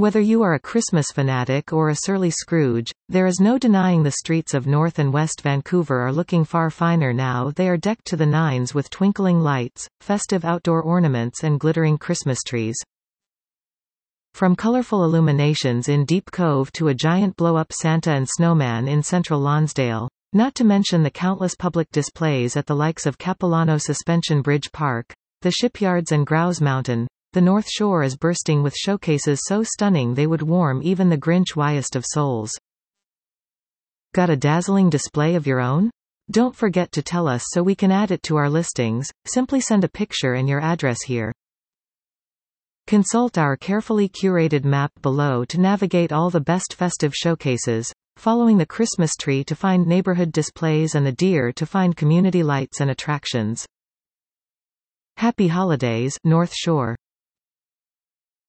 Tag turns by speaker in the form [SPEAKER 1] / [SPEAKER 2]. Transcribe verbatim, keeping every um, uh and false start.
[SPEAKER 1] Whether you are a Christmas fanatic or a surly Scrooge, there is no denying the streets of North and West Vancouver are looking far finer now. They are decked to the nines with twinkling lights, festive outdoor ornaments and glittering Christmas trees. From colorful illuminations in Deep Cove to a giant blow-up Santa and snowman in central Lonsdale, not to mention the countless public displays at the likes of Capilano Suspension Bridge Park, the shipyards and Grouse Mountain, the North Shore is bursting with showcases so stunning they would warm even the Grinch-wiest of souls. Got a dazzling display of your own? Don't forget to tell us so we can add it to our listings. Simply send a picture and your address here. Consult our carefully curated map below to navigate all the best festive showcases, following the Christmas tree to find neighborhood displays and the deer to find community lights and attractions. Happy holidays, North Shore.